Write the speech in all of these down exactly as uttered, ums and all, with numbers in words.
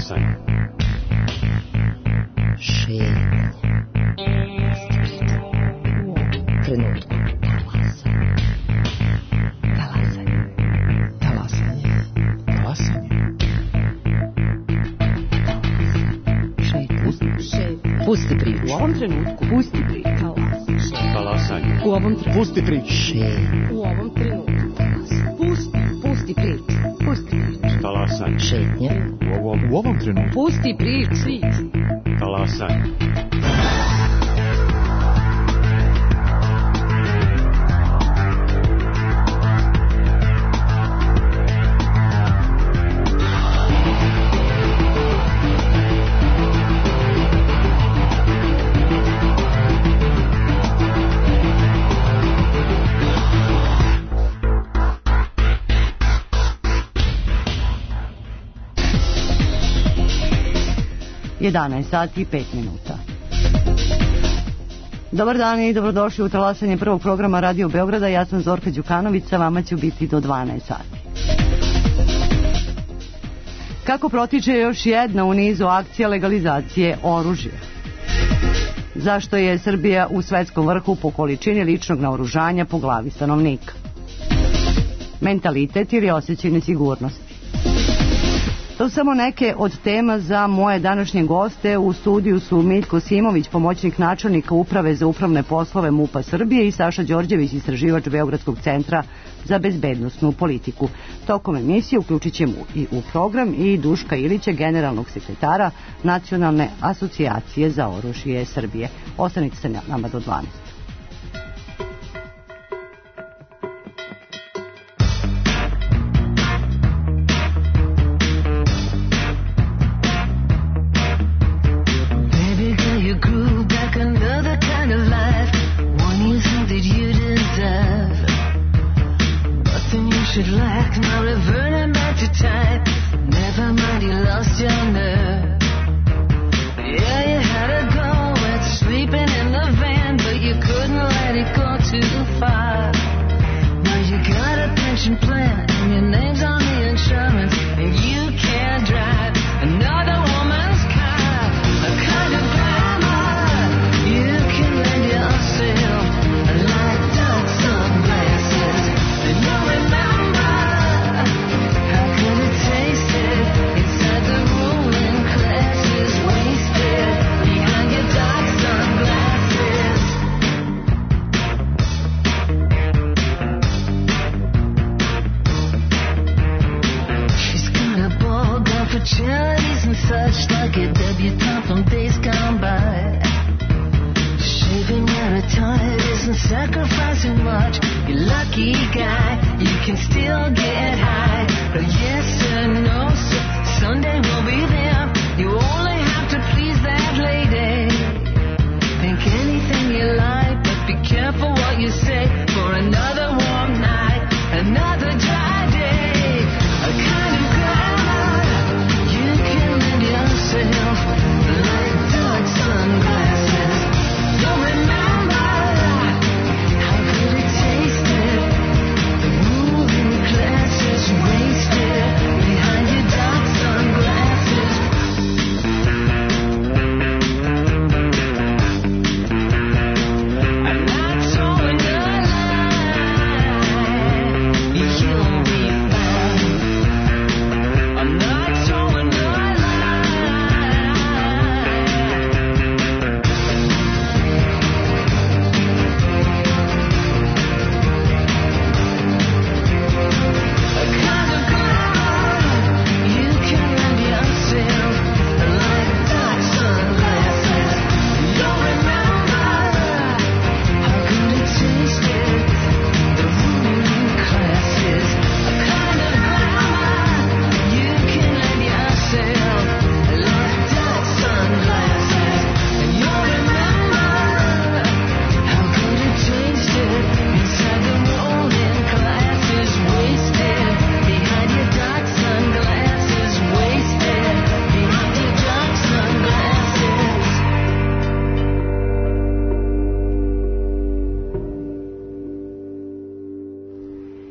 Talasanje. Šetnje. Trenutku. Talasanje. Talasanje. Talasanje. Šetnje. Pusti priču. U ovom trenutku. Pusti priču. Talasanje. U ovom trenutku. Pusti priču. Šetnje. U ovom trenutku. Pusti. Pusti priču. Pusti priču. Talasanje. Šetnje. U ovom, u ovom trenutku. Pusti priču. Talasanje. jedanaest sati i pet minuta. Dobar dan i dobrodošli u talasanje prvog programa Radio Beograda. Ja sam Zorka Đukanović, sa vama ću biti do dvanaest sati. Kako protiče još jedna u nizu akcija legalizacije oružja? Zašto je Srbija u svetskom vrhu po količini ličnog naoružanja po glavi stanovnika? Mentalitet ili osjećaj sigurnosti? To su samo neke od tema za moje današnje goste. U studiju su Miljko Simović, pomoćnik načelnika Uprave za upravne poslove MUP-a Srbije, i Saša Đorđević, istraživač Beogradskog centra za bezbednosnu politiku. Tokom emisije uključit ćemo i u program i Duška Ilića, generalnog sekretara Nacionalne asocijacije za oružje Srbije. Ostanite se nama do dvanaest. You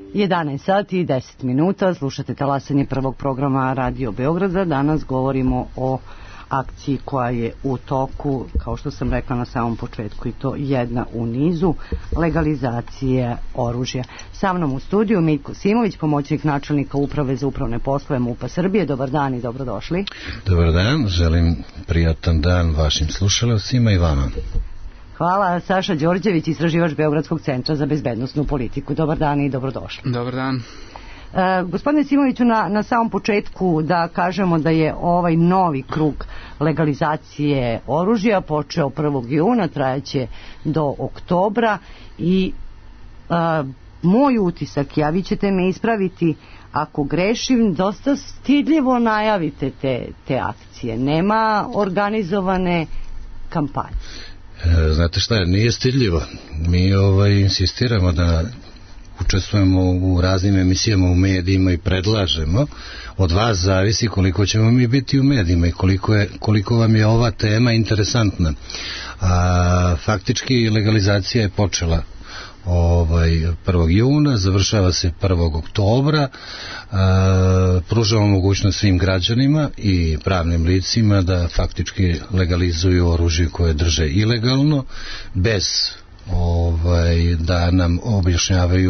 jedanaest sati i deset minuta, slušate talasanje prvog programa Radio Beograda. Danas govorimo o akciji koja je u toku, kao što sam rekla na samom početku, i to jedna u nizu, legalizacije oružja. Sa mnom u studiju Miljko Simović, pomoćnik načelnika Uprave za upravne poslove MUP-a Srbije. Dobar dan i dobrodošli. Dobar dan, želim prijatan dan vašim slušaocima i vama. Hvala. Saša Đorđević, istraživač Beogradskog centra za bezbednosnu politiku. Dobar dan i dobrodošli. Dobar dan. E, gospodine Simoviću, na, na samom početku da kažemo da je ovaj novi krug legalizacije oružja počeo prvog juna, trajaće do oktobra i e, moj utisak, ja vi ćete me ispraviti ako grešim, dosta stidljivo najavite te, te akcije. Nema organizovane kampanje. Znate šta, nije stidljivo. Mi ovaj, insistiramo da učestvujemo u raznim emisijama u medijima i predlažemo. Od vas zavisi koliko ćemo mi biti u medijima i koliko, je, koliko vam je ova tema interesantna. A, faktički legalizacija je počela ovaj prvog juna, završava se prvog oktobra. A, pružamo mogućnost svim građanima i pravnim licima da faktički legalizuju oružje koje drže ilegalno, bez ovaj da nam objašnjavaju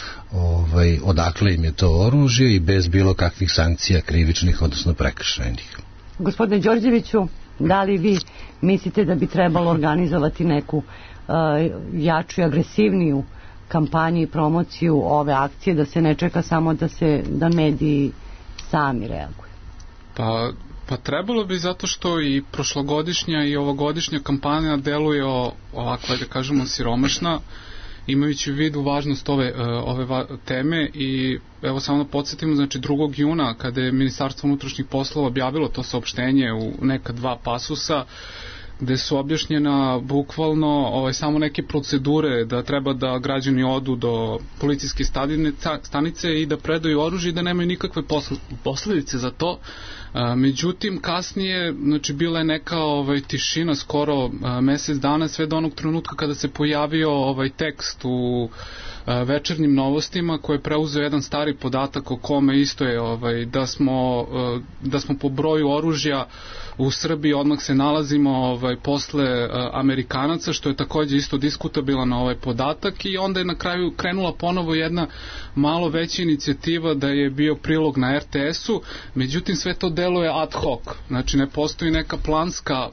ovaj odakle im je to oružje i bez bilo kakvih sankcija krivičnih, odnosno prekršajnih. Gospodine Đorđeviću, da li vi mislite da bi trebalo organizovati neku uh, jaču i agresivniju kampanju i promociju ove akcije, da se ne čeka samo da se da mediji sami reaguju? Pa Pa trebalo bi, zato što i prošlogodišnja i ovogodišnja kampanja deluje o, ovako, da kažemo, siromašna, imajući u vidu važnost ove, ove va, teme. I evo samo da podsjetimo, znači drugog juna kada je Ministarstvo unutrašnjih poslova objavilo to saopštenje u neka dva pasusa, gde su objašnjena bukvalno ovaj, samo neke procedure da treba da građani odu do policijske stanice i da predaju oružje i da nemaju nikakve posledice za to. A, međutim, kasnije, znači, bila je neka ovaj, tišina skoro a, mesec dana, sve do onog trenutka kada se pojavio ovaj tekst u a, večernjim novostima koji je preuzeo jedan stari podatak o kome isto je ovaj, da smo a, da smo po broju oružja u Srbiji odmah se nalazimo ovaj, posle a, Amerikanaca, što je takođe isto diskutabilan ovaj podatak. I onda je na kraju krenula ponovo jedna malo veća inicijativa da je bio prilog na er te esu, međutim sve to deluje ad hoc, znači ne postoji neka planska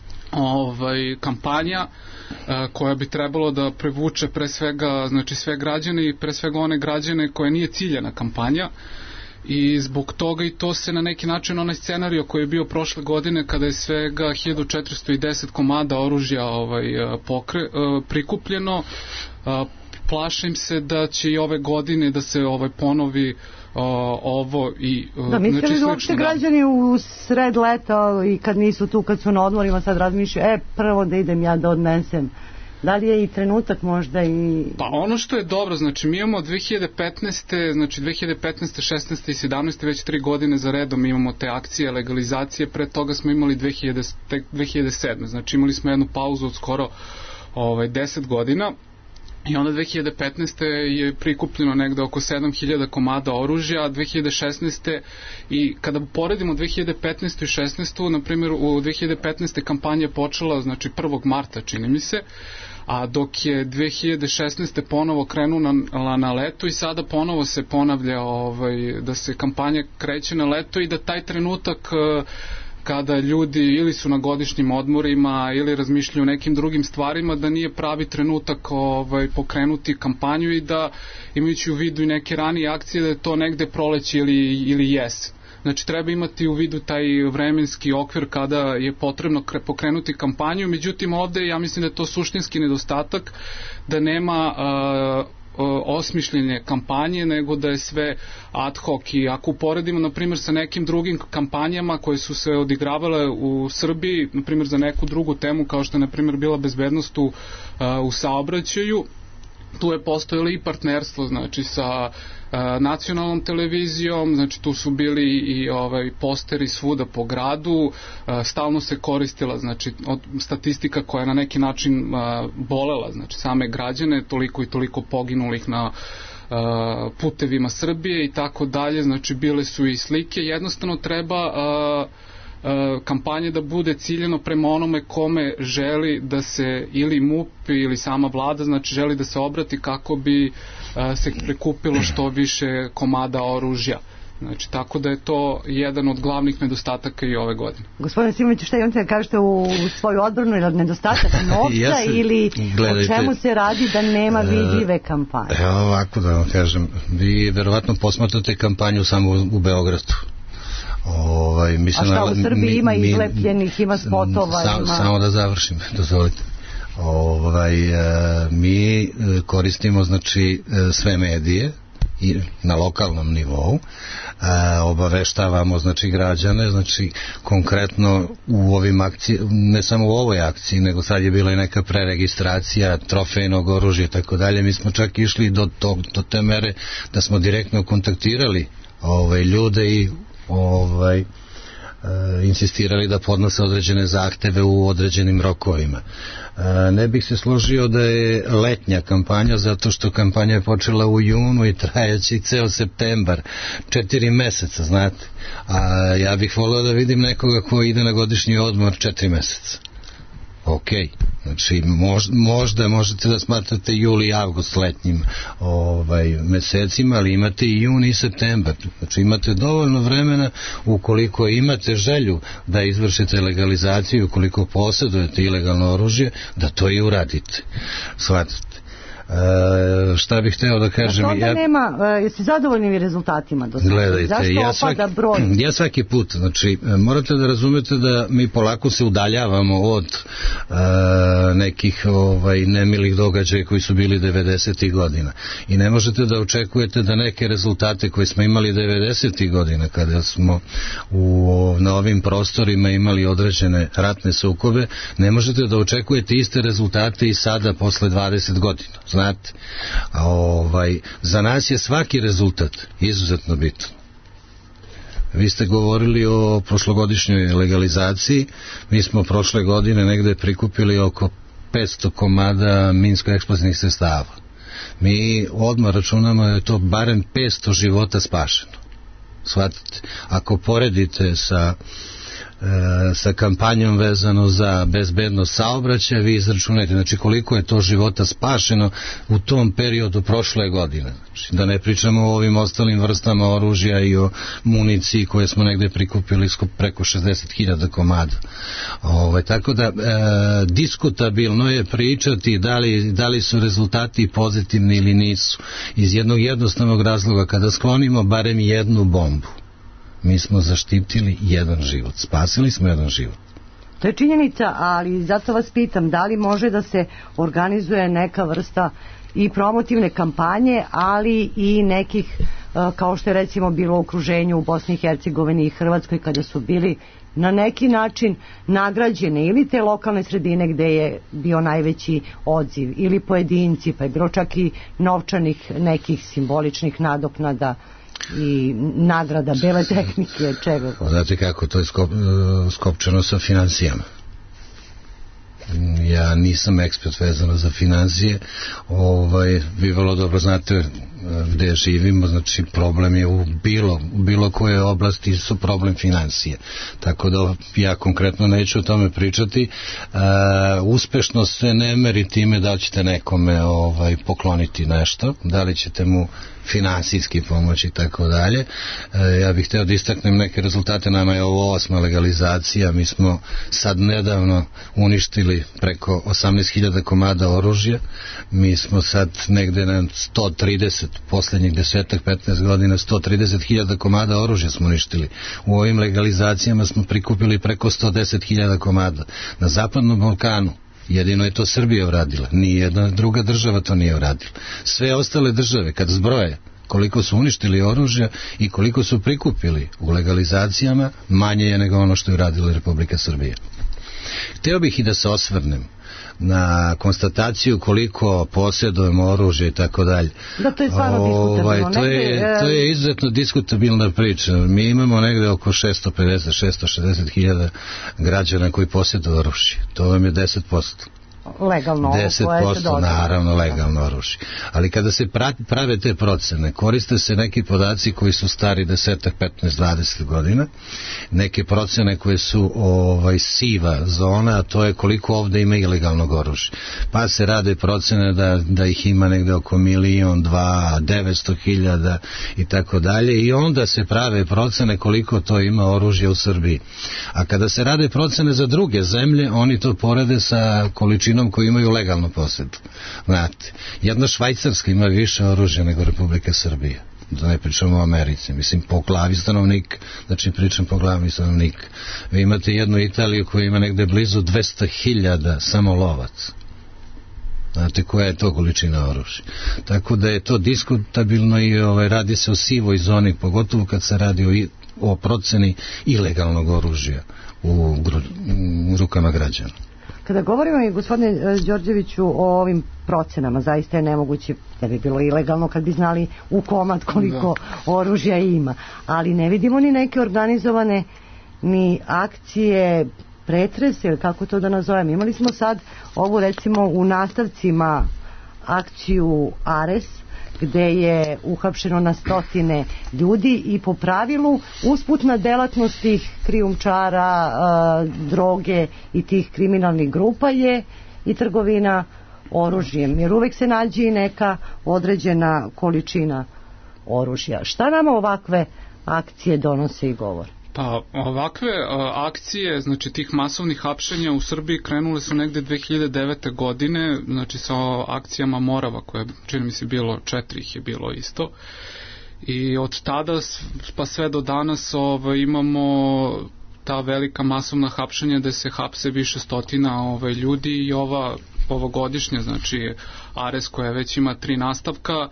ovaj, kampanja a, koja bi trebalo da privuče pre svega, znači sve građane i pre svega one građane koje nije ciljena kampanja. I zbog toga i to se na neki način onaj scenario koji je bio prošle godine kada je svega hiljadu četiristo deset komada oružja ovaj, pokre, prikupljeno, plašim se da će i ove godine da se ovaj ponovi ovo i da, mislili znači, da uopšte građani u sred leta i kad nisu tu, kad su na odmorima, sad razmišljaju, e, prvo da idem ja da odnesem. Da li je i trenutak možda i... Pa ono što je dobro, znači mi imamo dve hiljade petnaeste, znači dve hiljade petnaeste, šesnaeste i sedamnaeste već tri godine za redom imamo te akcije legalizacije, pre toga smo imali dve hiljade sedme, znači imali smo jednu pauzu od skoro ovaj, deset godina. I onda dve hiljade petnaeste je prikupljeno negde oko sedam hiljada komada oružja, a dve hiljade šesnaeste i kada poredimo dve hiljade petnaestu i šesnaestu, na primjer u dve hiljade petnaeste kampanja počela znači prvog marta, čini mi se, a dok je dve hiljade šesnaeste ponovo krenula na, na leto i sada ponovo se ponavlja ovaj, da se kampanja kreće na leto i da taj trenutak kada ljudi ili su na godišnjim odmorima ili razmišljaju o nekim drugim stvarima, da nije pravi trenutak ovaj, pokrenuti kampanju i da imajući u vidu i neke ranije akcije da je to negde proleće ili, ili jesen. Znači treba imati u vidu taj vremenski okvir kada je potrebno pokrenuti kampanju, međutim ovde ja mislim da je to suštinski nedostatak, da nema uh, osmišljenje kampanje, nego da je sve ad hoc. I ako uporedimo na primjer sa nekim drugim kampanjama koje su se odigravale u Srbiji, na primjer za neku drugu temu kao što je na primjer bila bezbednost u, u saobraćaju, tu je postojalo i partnerstvo znači sa nacionalnom televizijom, znači tu su bili i ovaj posteri svuda po gradu, stalno se koristila znači od, statistika koja je na neki način bolela znači same građane, toliko i toliko poginulih na putevima Srbije i tako dalje, znači bile su i slike, jednostavno treba kampanje da bude ciljeno prema onome kome želi da se ili M U P ili sama vlada, znači želi da se obrati kako bi se prikupilo što više komada oružja. Znači, tako da je to jedan od glavnih nedostataka i ove godine. Gospodine Simoviću, šta imate da kažete u svoju odbranu, ili nedostatak novca ja se, ili gledajte, o čemu se radi da nema vidljive kampanje? Evo ovako da vam kažem, vi verovatno posmatrate kampanju samo u, u Beogradu. Ovaj, mi A šta u Srbiji mi, ima izlepljenih, ima spotova? Sam, ima... Samo da završim, dozvolite. Ovaj, mi koristimo znači sve medije i na lokalnom nivou, e, obaveštavamo znači građane, znači konkretno u ovim akciji, ne samo u ovoj akciji, nego sad je bila i neka preregistracija trofejnog oružja i tako dalje. Mi smo čak išli do, to, do te mere da smo direktno kontaktirali ovaj, ljude i ovaj, e, insistirali da podnose određene zahteve u određenim rokovima. E, ne bih se složio da je letnja kampanja, zato što kampanja je počela u junu i trajaće ceo septembar, četiri meseca, znate. A ja bih volio da vidim nekoga ko ide na godišnji odmor četiri meseca. Ok, znači mož, možda možete da smatrate juli i avgust letnjim ovaj, mesecima, ali imate i juni i septembar, znači imate dovoljno vremena ukoliko imate želju da izvršite legalizaciju, ukoliko posjedujete ilegalno oružje, da to i uradite, shvatate. E, šta bih hteo da kažem, onda ja, nema, e, jeste zadovoljni rezultatima do sada? Gledajte, zašto ja svaki, opada broj? Ja svaki put, znači morate da razumete da mi polako se udaljavamo od e, nekih ovaj, nemilih događaja koji su bili devedesetih godina i ne možete da očekujete da neke rezultate koje smo imali devedesetih godina kada smo u, na ovim prostorima imali određene ratne sukobe, ne možete da očekujete iste rezultate i sada posle dvadeset godina. Znate, a ovaj, za nas je svaki rezultat izuzetno bitan. Vi ste govorili o prošlogodišnjoj legalizaciji, mi smo prošle godine negde prikupili oko petsto komada minsko-eksplozivnih sredstava. Mi odmah računamo da je to barem petsto života spašeno. Shvatite, ako poredite sa sa kampanjom vezano za bezbednost saobraćaja, vi izračunajte, znači koliko je to života spašeno u tom periodu prošle godine. Znači, da ne pričamo o ovim ostalim vrstama oružja i o municiji koje smo negde prikupili preko šezdeset hiljada komada. Ove, tako da, e, diskutabilno je pričati da li, da li su rezultati pozitivni ili nisu. Iz jednog jednostavnog razloga, kada sklonimo barem jednu bombu, mi smo zaštitili jedan život, spasili smo jedan život. To je činjenica, ali zato vas pitam, da li može da se organizuje neka vrsta i promotivne kampanje, ali i nekih, kao što je recimo bilo u okruženju u Bosni i Hercegovini i Hrvatskoj, kada su bili na neki način nagrađene ili te lokalne sredine gde je bio najveći odziv, ili pojedinci, pa je bilo čak i novčanih nekih simboličnih nadoknada i nagrada, bele tehnike, čega god. Znate kako, to je skop, skopčano sa financijama. Ja nisam ekspert vezano za financije, ovaj, vi vrlo dobro znate gde živimo, znači problem je u bilo, u bilo koje oblasti su problem financije, tako da ja konkretno neću o tome pričati. Uh, uspešnost se ne meri time da li ćete nekome ovaj, pokloniti nešto, da li ćete mu finansijski pomoći i tako dalje. Ja bih hteo da istaknem neke rezultate, nama je ovo osma legalizacija, mi smo sad nedavno uništili preko osamnaest hiljada komada oružja, mi smo sad negde na sto trideset, poslednjih desetak, petnaest godina, sto trideset hiljada komada oružja smo uništili. U ovim legalizacijama smo prikupili preko sto deset hiljada komada. Na Zapadnom Balkanu jedino je to Srbija uradila, nijedna druga država to nije uradila. Sve ostale države, kad zbroje koliko su uništili oružja i koliko su prikupili u legalizacijama, manje je nego ono što je uradila Republika Srbija. Hteo bih i da se osvrnem na konstataciju koliko posjedujemo oružje i tako dalje. Da, to je stvarno diskutabilno. To je, to je izuzetno diskutabilna priča. Mi imamo negde oko šesto pedeset do šesto šezdeset hiljada građana koji posjeduju oružje. To vam je deset posto. legalno ovo koje se deset posto dozvoli. naravno legalno oružje. Ali kada se pra- prave te procene, koriste se neki podaci koji su stari deset, petnaest, dvadeset godina, neke procene koje su ovaj, siva zona, a to je koliko ovde ima ilegalnog oružja. Pa se rade procene da, da ih ima negde oko milion, dva, devetsto hiljada i tako dalje, i onda se prave procene koliko to ima oružja u Srbiji. A kada se rade procene za druge zemlje, oni to porede sa količinom koju imaju legalno posjedu. Znate, jedna Švajcarska ima više oružja nego Republika Srbija. Da ne pričamo o Americi, mislim po glavi stanovnika, znači pričam po glavi stanovnika. Vi imate jednu Italiju koja ima negde blizu dvesta hiljada samo lovaca. Znate koja je to količina oružja. Tako da je to diskutabilno i ovaj, radi se o sivoj zoni, pogotovo kad se radi o, o proceni ilegalnog oružja u, u rukama građana. Kada govorimo i gospodine Đorđeviću o ovim procenama, zaista je nemoguće, da bi bilo ilegalno kad bi znali u komad koliko da. oružja ima, ali ne vidimo ni neke organizovane ni akcije, pretrese, ili kako to da nazovem. Imali smo sad ovu recimo u nastavcima akciju Ares, gde je uhapšeno na stotine ljudi i po pravilu usputna delatnost tih krijumčara, e, droge i tih kriminalnih grupa je i trgovina oružjem, jer uvek se nađe i neka određena količina oružja. Šta nama ovakve akcije donose i govore? Pa ovakve a, akcije, znači tih masovnih hapšenja u Srbiji krenule su negde dve hiljade devete. godine, znači sa akcijama Morava, koje čini mi se bilo, četiri ih je bilo isto. I od tada pa sve do danas ovaj, imamo ta velika masovna hapšenja gde se hapse više stotina ovaj, ljudi i ova ovogodišnja, znači Ares koja već ima tri nastavka,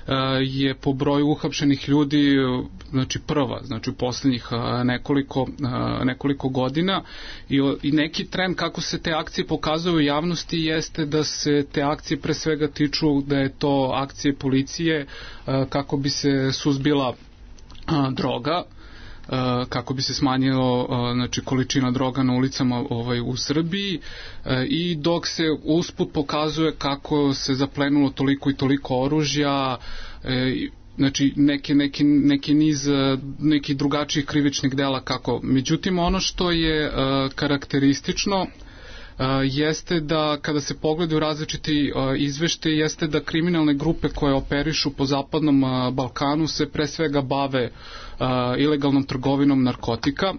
je po broju uhapšenih ljudi znači prva, znači u poslednjih nekoliko, nekoliko godina i, i neki trend kako se te akcije pokazuju u javnosti jeste da se te akcije pre svega tiču da je to akcije policije kako bi se suzbila droga, kako bi se smanjilo znači količina droga na ulicama ovaj u Srbiji, i dok se usput pokazuje kako se zaplenulo toliko i toliko oružja, znači neke, neki, neki niz neki drugačijih krivičnih dela kako. Međutim, ono što je karakteristično Uh, jeste da kada se pogledaju različiti uh, izvešte, jeste da kriminalne grupe koje operišu po zapadnom uh, Balkanu se pre svega bave uh, ilegalnom trgovinom narkotika,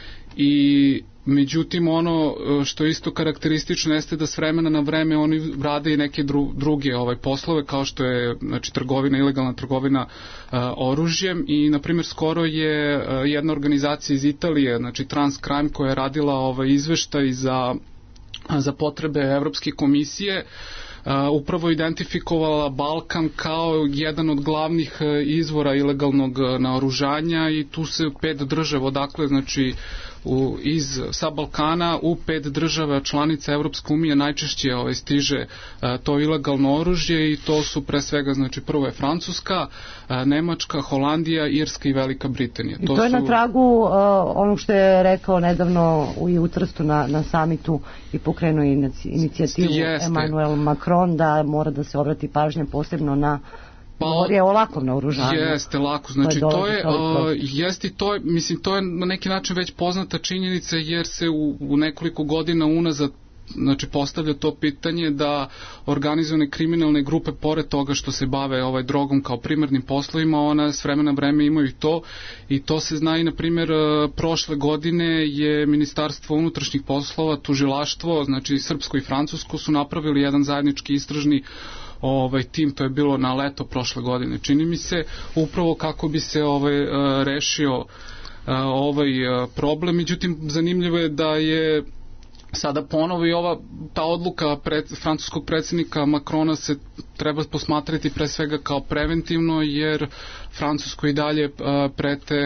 i međutim ono što je isto karakteristično jeste da s vremena na vreme oni rade i neke dru, druge ovaj, poslove kao što je znači, trgovina, ilegalna trgovina uh, oružjem, i na primjer skoro je uh, jedna organizacija iz Italije, znači Transcrime, koja je radila ovaj, izveštaj za za potrebe Evropske komisije, uh, upravo identifikovala Balkan kao jedan od glavnih uh, izvora ilegalnog uh, naoružanja, i tu se pet država odakle, znači u, iz, sa Balkana u pet država članica Evropske unije najčešće ovaj, stiže uh, to ilegalno oružje, i to su pre svega, znači prvo je Francuska, uh, Nemačka, Holandija, Irska i Velika Britanija. I to, to je su... na tragu uh, onog što je rekao nedavno u, u Trstu na, na samitu i pokrenuo inicijativu Emmanuel Macron da mora da se obrati pažnja posebno na Pa, je o lakom naoružanju. Jeste, lako. Znači, to je, to je uh, jeste to je, mislim, to je na neki način već poznata činjenica, jer se u, u nekoliko godina unazad znači postavlja to pitanje da organizovane kriminalne grupe, pored toga što se bave ovaj drogom kao primarnim poslovima, ona s vremena vreme imaju to, i to se zna i na primjer prošle godine je Ministarstvo unutrašnjih poslova, tužilaštvo, znači srpsko i francusko, su napravili jedan zajednički istražni ovaj tim, to je bilo na leto prošle godine, čini mi se, upravo kako bi se ovaj rešio ovaj problem. Međutim, zanimljivo je da je sada ponovo i ova ta odluka pred, francuskog predsjednika Macrona se treba posmatrati pre svega kao preventivno, jer Francusko i dalje uh, prete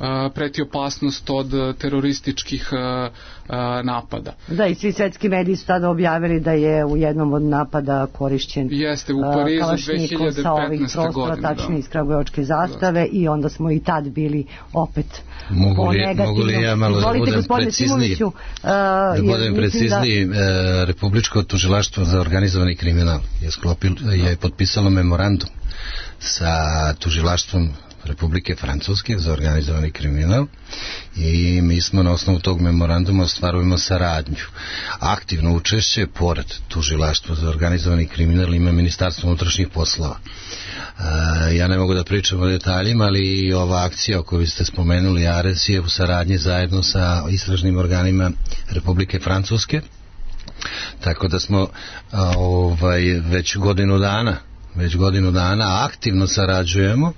preti opasnost od terorističkih napada. Da, i svi svetski mediji su tada objavili da je u jednom od napada korišćen Jeste, u Parizu dve hiljade petnaeste. godine. Tačnije iz kragujevačke zastave i onda smo i tad bili opet mogu li, negativno. Mogu li ja malo da budem precizniji? Uh, da budem precizniji, da... Republičko tužilaštvo za organizovani kriminal je, sklopil, je potpisalo memorandum sa tužilaštvom Republike Francuske za organizovani kriminal i mi smo na osnovu tog memoranduma ostvarujemo saradnju. Aktivno učešće pored tužilaštva za organizovani kriminal ima Ministarstvo unutrašnjih poslova. E, ja ne mogu da pričam o detaljima, ali ova akcija o kojoj ste spomenuli, Ares, je u saradnji zajedno sa istražnim organima Republike Francuske, tako da smo a, ovaj, već godinu dana već godinu dana aktivno sarađujemo,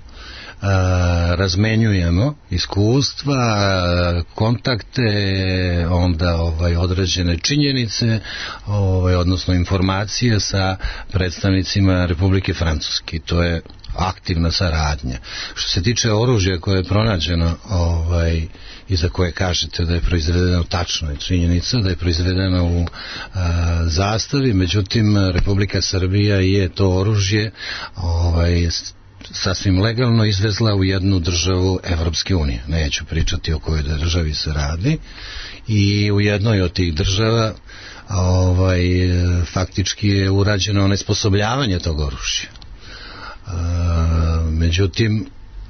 razmenjujemo iskustva, kontakte, onda ovaj određene činjenice, ovaj odnosno informacije sa predstavnicima Republike Francuske. To je aktivna saradnja. Što se tiče oružja koje je pronađeno, ovaj i za koje kažete da je proizvedeno, tačno je činjenica da je proizvedeno u a, zastavi, međutim Republika Srbija je to oružje ovaj sasvim legalno izvezla u jednu državu Evropske unije. Neću pričati o kojoj državi se radi, i u jednoj od tih država ovaj, faktički je urađeno onesposobljavanje tog oružja. E, međutim,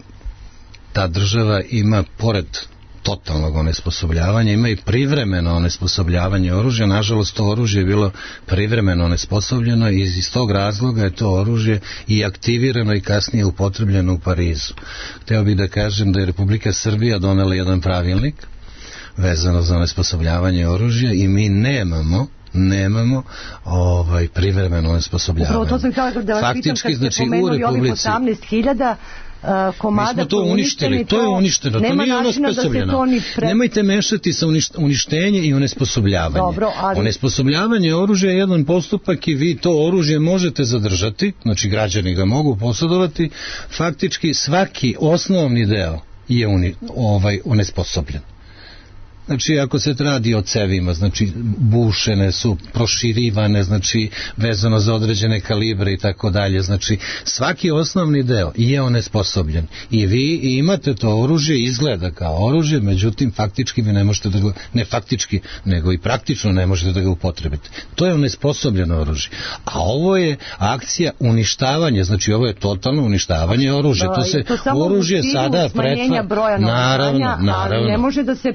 ta država ima, pored totalnog onesposobljavanja, ima i privremeno onesposobljavanje oružja. Nažalost, to oružje je bilo privremeno onesposobljeno i iz tog razloga je to oružje i aktivirano i kasnije upotrebljeno u Parizu. Hteo bih da kažem da je Republika Srbija donela jedan pravilnik vezano za onesposobljavanje oružja i mi nemamo nemamo ovaj privremeno onesposobljavanje. Upravo to sam htjela da vas faktički, pitam, kad znači, ste pomenuli ovih osamnaest hiljada komada. Mi smo to uništili, to je uništeno, to nije onesposobljeno. Da pre... Nemojte mešati sa uništenje i onesposobljavanje. Dobro, ali... Onesposobljavanje oružja je jedan postupak i vi to oružje možete zadržati, znači građani ga mogu posjedovati, faktički svaki osnovni deo je uni, ovaj, onesposobljen. Znači, ako se radi o cevima, znači, bušene su, proširivane, znači, vezano za određene kalibre i tako dalje, znači, svaki osnovni deo je onesposobljen i vi imate to oružje, izgleda kao oružje, međutim, faktički vi ne možete da ga, ne faktički, nego i praktično ne možete da ga upotrebite. To je onesposobljeno oružje. A ovo je akcija uništavanja, znači, ovo je totalno uništavanje oružja. To se to oružje sada pretvara, naravno, naravno. Ne može da se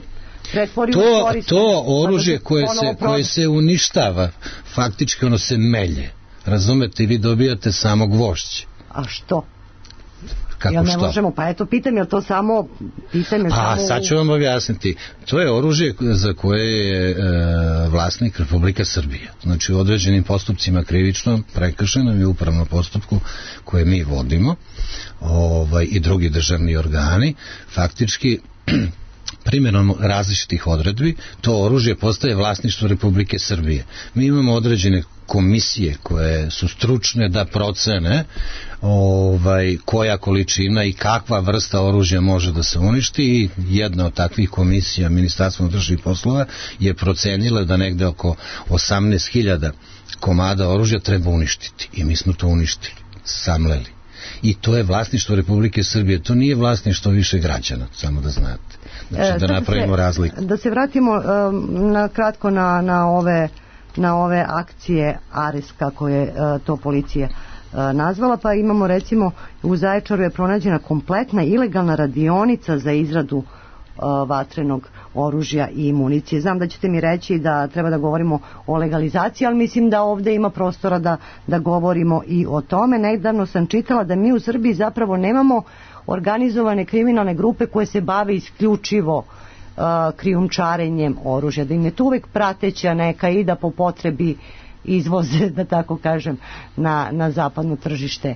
To, to oružje koje se, koje se uništava, faktički ono se melje. Razumete, vi dobijate samo gvožđe. A što? Kako ja ne što? Možemo, pa eto, pitam je to samo... Pitam je A, samo... sad ću vam objasniti. To je oružje za koje je e, vlasnik Republika Srbija. Znači, u određenim postupcima krivičnom, prekršenom i upravnom postupku koje mi vodimo, ovaj, i drugi državni organi, faktički... primjenom različitih odredbi, to oružje postaje vlasništvo Republike Srbije. Mi imamo određene komisije koje su stručne da procene ovaj, koja količina i kakva vrsta oružja može da se uništi, i jedna od takvih komisija, Ministarstvo unutrašnjih poslova, je procenila da negde oko osamnaest hiljada komada oružja treba uništiti. I mi smo to uništili, samleli. I to je vlasništvo Republike Srbije, to nije vlasništvo više građana, samo da znate. Znači, da napravimo razliku. Da se vratimo um, na kratko na, na, ove, na ove akcije Ares, kako je uh, to policija uh, nazvala, pa imamo recimo u Zaječaru je pronađena kompletna ilegalna radionica za izradu uh, vatrenog oružja i municije. Znam da ćete mi reći da treba da govorimo o legalizaciji, ali mislim da ovdje ima prostora da, da govorimo i o tome. Nedavno sam čitala da mi u Srbiji zapravo nemamo organizovane kriminalne grupe koje se bave isključivo uh, krijumčarenjem oružja, da im je to uvek prateća neka i da po potrebi izvoze, da tako kažem, na, na zapadno tržište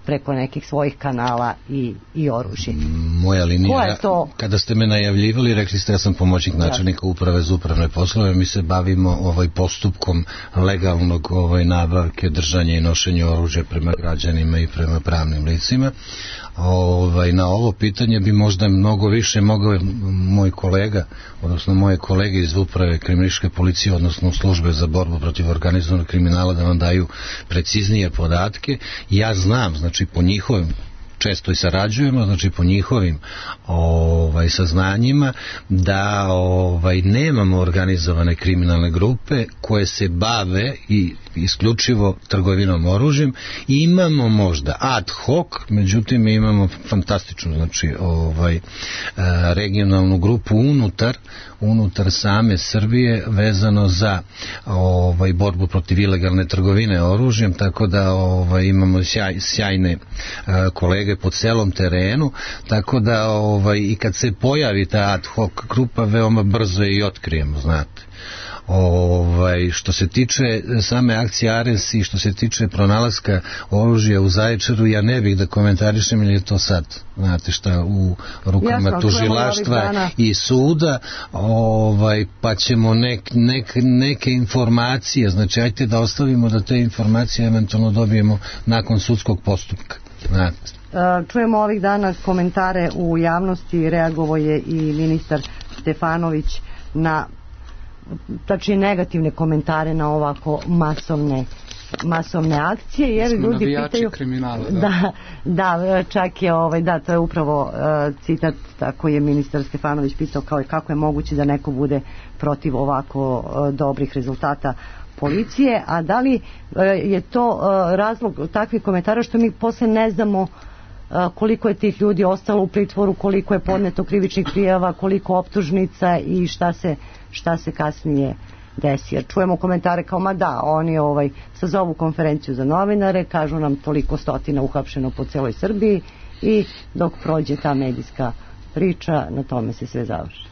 preko nekih svojih kanala i, i oružje. Moja linija, Ko je to? Kada ste me najavljivali, rekli ste ja sam pomoćnik načelnika uprave za upravne poslove, mi se bavimo ovaj postupkom legalnog ovaj nabavke, držanja i nošenja oružja prema građanima i prema pravnim licima. Ovaj, na ovo pitanje bi možda mnogo više mogao moj kolega, odnosno moje kolege iz uprave kriminalističke policije, odnosno službe za borbu protiv organizovanog kriminala, da vam daju preciznije podatke. Ja znam, znači po njihovim, često i sarađujemo, znači po njihovim ovaj saznanjima da ovaj nemamo organizovane kriminalne grupe koje se bave i isključivo trgovinom oružjem. Imamo možda ad hoc, međutim mi imamo fantastičnu, znači ovaj regionalnu grupu unutar unutar same Srbije vezano za ovaj borbu protiv ilegalne trgovine oružjem, tako da ovaj imamo sjaj, sjajne uh, kolege po celom terenu, tako da ovaj i kad se pojavi ta ad hoc grupa veoma brzo je i otkrijemo, znate. Ovaj, što se tiče same akcije Ares i što se tiče pronalaska oružja u Zaječaru, ja ne bih da komentarišem jer je to sad, znate šta, u rukama Jasno, tužilaštva i suda, ovaj, pa ćemo nek, nek, neke informacije, znači ajte da ostavimo da te informacije eventualno dobijemo nakon sudskog postupka, znate. Čujemo ovih dana komentare u javnosti, reagovao je i ministar Stefanović na tačnije negativne komentare na ovako masovne masovne akcije, jer ljudi pitaju kriminala, da. da, da, čak je ovaj, da, to je upravo uh, citat, tako je ministar Stefanović pitao kao i kako je moguće da neko bude protiv ovako uh, dobrih rezultata policije, a da li uh, je to uh, razlog takvih komentara što mi posle ne znamo uh, koliko je tih ljudi ostalo u pritvoru, koliko je podneto krivičnih prijava, koliko optužnica i šta se šta se kasnije desi. Jer čujemo komentare kao, ma da, oni ovaj, sazovu konferenciju za novinare, kažu nam toliko stotina uhapšeno po celoj Srbiji i dok prođe ta medijska priča, na tome se sve završi.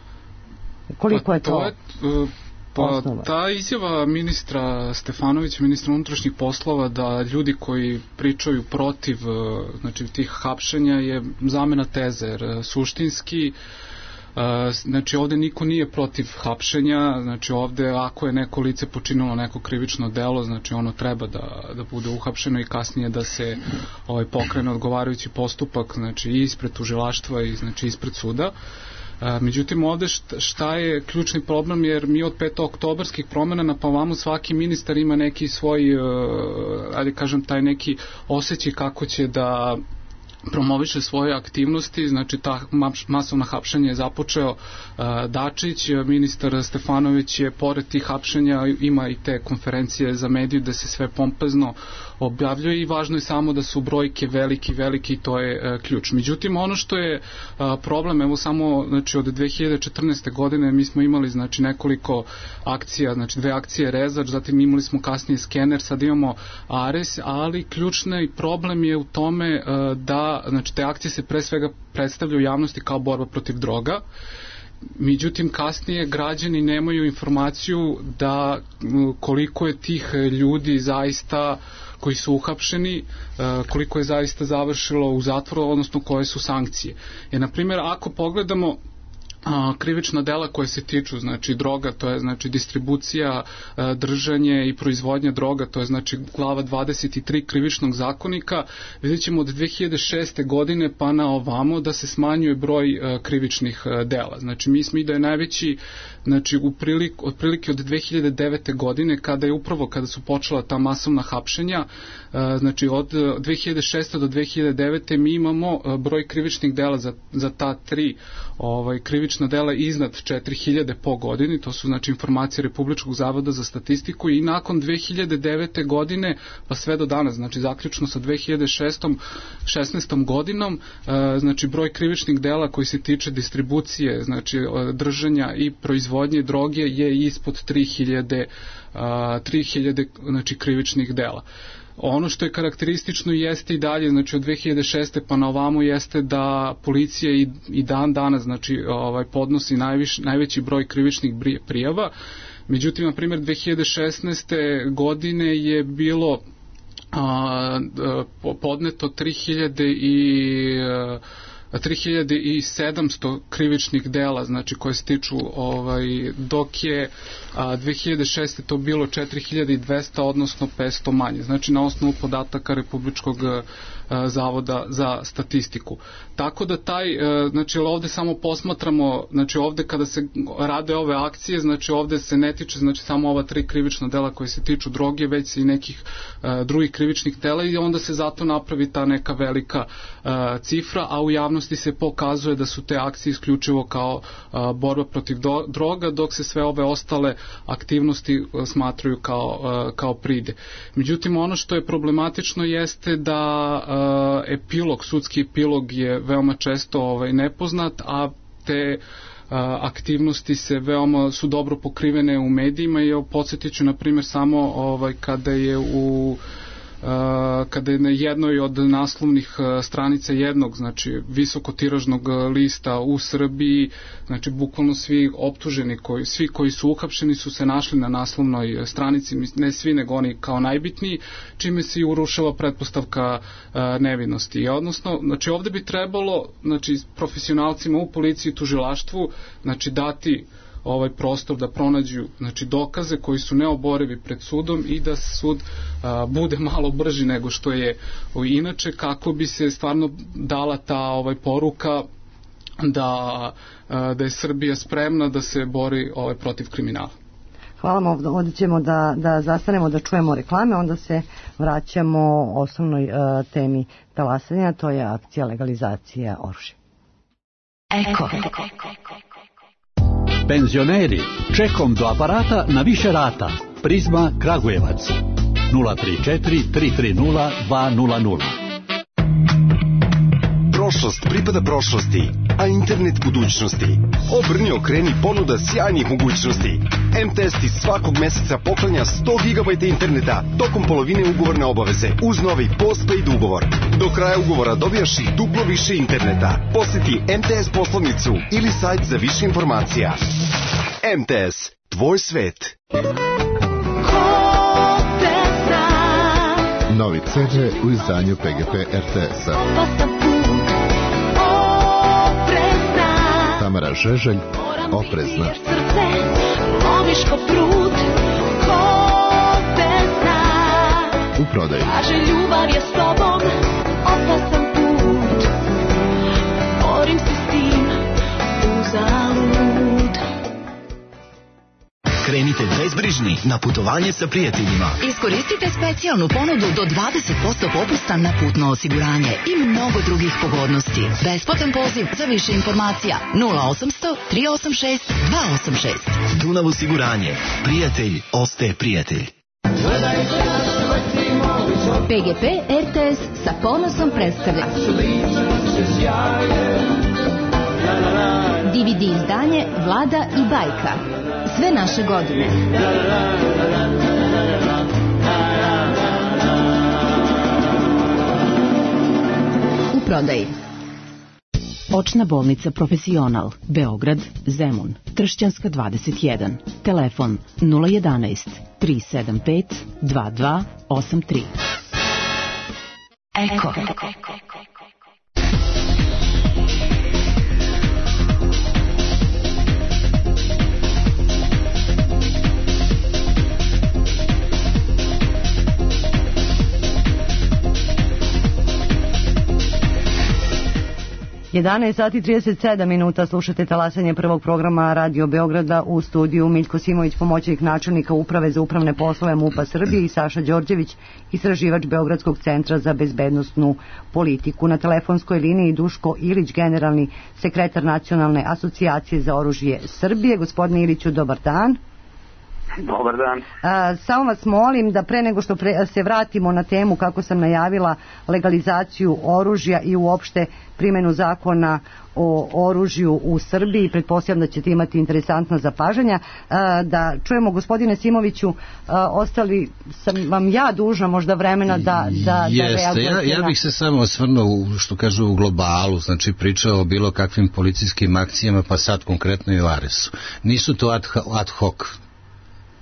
Koliko pa, je to, to je, pa, osnova? Ta izjava ministra Stefanovića, ministra unutrašnjih poslova, da ljudi koji pričaju protiv znači, tih hapšenja je zamena teze, jer suštinski Uh, znači ovde niko nije protiv hapšenja, znači ovde ako je neko lice počinilo neko krivično delo, znači ono treba da, da bude uhapšeno i kasnije da se ovaj, pokrene odgovarajući postupak, znači i ispred tužilaštva i znači ispred suda. Uh, međutim ovde šta, šta je ključni problem, jer mi od petooktobarskih promena na pavamo svaki ministar ima neki svoj uh, ajde kažem taj neki osjećaj kako će da promoviše svoje aktivnosti, znači ta masovna hapšenja je započeo uh, Dačić, ministar Stefanović je pored tih hapšenja ima i te konferencije za mediju da se sve pompezno objavljuje i važno je samo da su brojke veliki, veliki i to je uh, ključ. Međutim, ono što je uh, problem, evo samo znači od dve hiljade četrnaeste godine mi smo imali znači nekoliko akcija, znači dve akcije Rezač, zatim imali smo kasnije Skener, sad imamo Ares, ali ključni problem je u tome uh, da znači te akcije se pre svega predstavljaju u javnosti kao borba protiv droga. Međutim, kasnije građani nemaju informaciju da koliko je tih ljudi zaista koji su uhapšeni, koliko je zaista završilo u zatvoru, odnosno koje su sankcije. Jer, na primjer, ako pogledamo a, krivična dela koje se tiču znači droga, to je znači distribucija, a, držanje i proizvodnja droga, to je znači glava dvadeset tri krivičnog zakonika, vidjet ćemo od dve hiljade šeste godine pa na ovamo da se smanjuje broj a, krivičnih a, dela. Znači mi smo i da je najveći znači u prilik, otprilike od dve hiljade devete godine kada je upravo kada su počela ta masovna hapšenja, a, znači od dve hiljade šeste do dve hiljade devete mi imamo a, broj krivičnih dela za, za ta tri ovaj, krivična dela iznad četiri hiljade po godini, to su znači informacije Republičkog zavoda za statistiku i nakon dve hiljade devete godine pa sve do danas, znači zaključno sa dve hiljade šesnaestom godinom, a, znači broj krivičnih dela koji se tiče distribucije, znači držanja i proizvodnje droge je ispod tri hiljade, a, tri hiljade znači krivičnih dela. Ono što je karakteristično jeste i dalje, znači od dve hiljade šeste pa na ovamo jeste da policija i, i dan danas znači ovaj podnosi najviš, najveći broj krivičnih prijava. Međutim, na primjer, dve hiljade šesnaeste godine je bilo a, podneto tri hiljade i tri hiljade sedamsto krivičnih dela, znači koje se tiču, ovaj, dok je a, dve hiljade šeste to bilo četiri hiljade dvesta, odnosno petsto manje, znači na osnovu podataka Republičkog a, zavoda za statistiku. Tako da taj, a, znači ovde samo posmatramo, znači ovde kada se rade ove akcije, znači ovde se ne tiče znači samo ova tri krivična dela koje se tiču droge, već i nekih a, drugih krivičnih dela i onda se zato napravi ta neka velika a, cifra, a u javnosti se pokazuje da su te akcije isključivo kao a, borba protiv do, droga, dok se sve ove ostale aktivnosti a, smatraju kao, a, kao pride. Međutim, ono što je problematično jeste da a, epilog, sudski epilog je veoma često ovaj, nepoznat, a te a, aktivnosti se veoma su dobro pokrivene u medijima i podsjetit ću na primjer samo ovaj, kada je u Uh, kada je na jednoj od naslovnih uh, stranica jednog, znači visokotiražnog lista u Srbiji, znači bukvalno svi optuženi, koji, svi koji su uhapšeni su se našli na naslovnoj stranici, ne svi nego oni kao najbitniji, čime se i urušava pretpostavka uh, nevinosti. I odnosno, znači ovde bi trebalo, znači profesionalcima u policiji i tužilaštvu, znači dati ovaj prostor da pronađu znači dokaze koji su neoborivi pred sudom i da sud a, bude malo brži nego što je o, inače, kako bi se stvarno dala ta ovaj poruka da a, da je Srbija spremna da se bori ovaj protiv kriminala. Hvala vam, ovdje ćemo da, da zastanemo da čujemo reklame, onda se vraćamo osnovnoj uh, temi talasanja, to je akcija legalizacija oružja. Eko. Penzioneri, čekom do aparata na više rata. Prizma Kragujevac nula tri četiri tri tri nula dva nula nula. Prošlost pripada prošlosti, a internet budućnosti. Obrni, okreni, ponuda sjajnih mogućnosti. M T S ti svakog meseca poklanja sto gigabajta interneta tokom polovine ugovorne obaveze uz novi postpaid ugovor. Do kraja ugovora dobijaš i duplo više interneta. Posjeti M T S poslovnicu ili sajt za više informacija. M T S, tvoj svet. Novi C D u izdanju P G P R T S-a. Tamara Žeželj, Oprezna. U prodaju. Kaže, ljubav je s tobom opasan put. Borim se s tim uzalud. Krenite bezbrižni na putovanje sa prijateljima. Iskoristite specijalnu ponudu do dvadeset posto popusta na putno osiguranje i mnogo drugih pogodnosti. Besplatan poziv za više informacija nula osamsto tri osam šest dva osam šest. Dunav osiguranje. Prijatelj ostaje prijatelj. P G P R T S sa ponosom predstavlja D V D izdanje Vlada i bajka. Sve naše godine. U prodaji. Očna bolnica Profesional, Beograd, Zemun, Tršćanska dvadeset jedan. Telefon nula jedanaest tri sedam pet dva dva osam tri. Eko. jedanaest sati trideset sedam minuta, slušate talasanje prvog programa Radio Beograda, u studiju Miljko Simović, pomoćnik načelnika Uprave za upravne poslove MUP-a Srbije, i Saša Đorđević, istraživač Beogradskog centra za bezbednosnu politiku. Na telefonskoj liniji Duško Ilić, generalni sekretar Nacionalne asocijacije za oružje Srbije. Gospodine Iliću, dobar dan. Dobar dan. A, samo vas molim da pre nego što pre, se vratimo na temu, kako sam najavila, legalizaciju oružja i uopšte primjenu zakona o oružju u Srbiji, pretpostavljam da ćete imati interesantna zapažanja, a, da čujemo, gospodine Simoviću, a, ostali sam vam ja dužna možda vremena da, da, Jeste, da reagujete. Ja, ja bih se samo osvrnuo, u, što kažu, u globalu, znači pričao o bilo kakvim policijskim akcijama, pa sad konkretno i o Aresu. Nisu to ad, ad hoc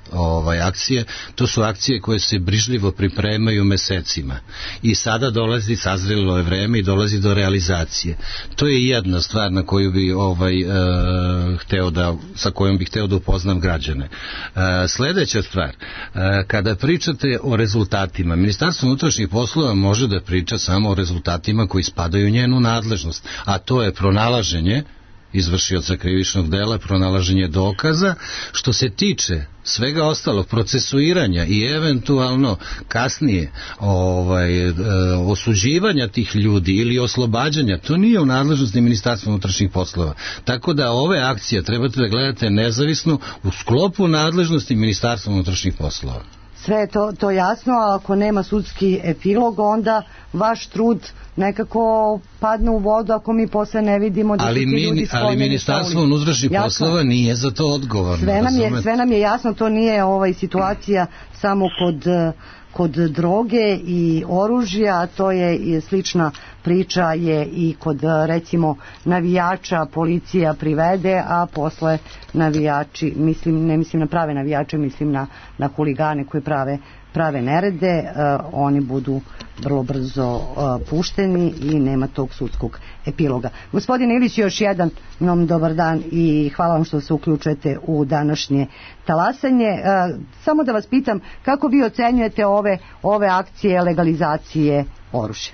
ovaj akcije, to su akcije koje se brižljivo pripremaju mesecima i sada dolazi, sazrelo je vreme i dolazi do realizacije. To je jedna stvar na koju bi ovaj e, hteo da, sa kojom bih hteo da upoznam građane. E, sledeća stvar, e, kada pričate o rezultatima, Ministarstvo unutrašnjih poslova može da priča samo o rezultatima koji spadaju u njenu nadležnost, a to je pronalaženje izvršioca krivičnog dela, pronalaženje dokaza. Što se tiče svega ostalog, procesuiranja i eventualno kasnije ovaj, e, osuđivanja tih ljudi ili oslobađanja, to nije u nadležnosti Ministarstva unutrašnjih poslova. Tako da ove akcije trebate da gledate nezavisno u sklopu nadležnosti Ministarstva unutrašnjih poslova. Sve je to, to jasno, a ako nema sudski epilog, onda vaš trud nekako padne u vodu ako mi posle ne vidimo da ali su ti mi, ljudi ali Ministarstvo unutrašnjih poslova nije za to odgovorno. Sve nam, je, sve nam je jasno, to nije ovaj situacija samo kod, kod droge i oružja, to je i slična priča je i kod recimo navijača, policija privede, a posle navijači, mislim, ne mislim na prave navijače, mislim na, na huligane koji prave prave nerede, uh, oni budu vrlo brzo uh, pušteni i nema tog sudskog epiloga. Gospodine Ilić, još jedan nom dobar dan i hvala vam što se uključujete u današnje talasanje. Uh, samo da vas pitam, kako vi ocenjujete ove, ove akcije legalizacije oružja?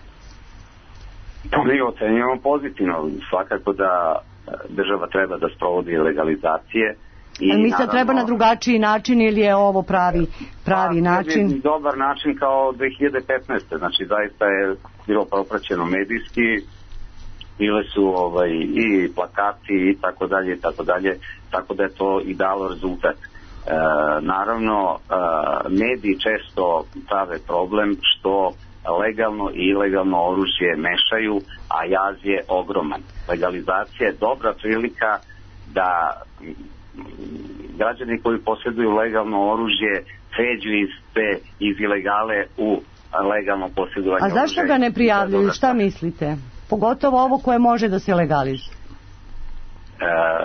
Mi ocenjujemo pozitivno. Svakako da država treba da sprovodi legalizacije. I mi se treba na drugačiji način ili je ovo pravi, pravi pa, način? Je dobar način kao dve hiljade petnaeste. Znači zaista je bilo propraćeno medijski, bile su ovaj, i plakati i tako dalje i tako dalje, tako da je to i dalo rezultat. E, naravno, e, mediji često prave problem što legalno i ilegalno oružje mešaju, a jaz je ogroman. Legalizacija je dobra prilika da građani koji posjeduju legalno oružje pređu iz te iz ilegale u legalno posjedovanje oružja. A zašto ga ne prijavljuju? Šta mislite? Pogotovo ovo koje može da se legalizuje. E,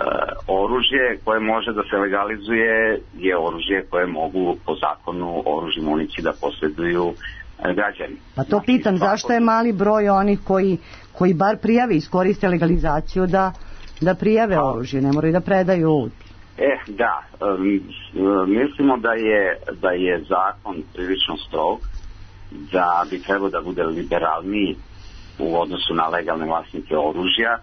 oružje koje može da se legalizuje je oružje koje mogu po zakonu oružje i municiji da posjeduju građani. Pa to pitam, znači, zašto je mali broj onih koji, koji bar prijave, iskoriste legalizaciju da, da prijave a, oružje, ne moraju da predaju. E, da, um, mislimo da je, da je zakon prilično strog, da bi trebao da bude liberalniji u odnosu na legalne vlasnike oružja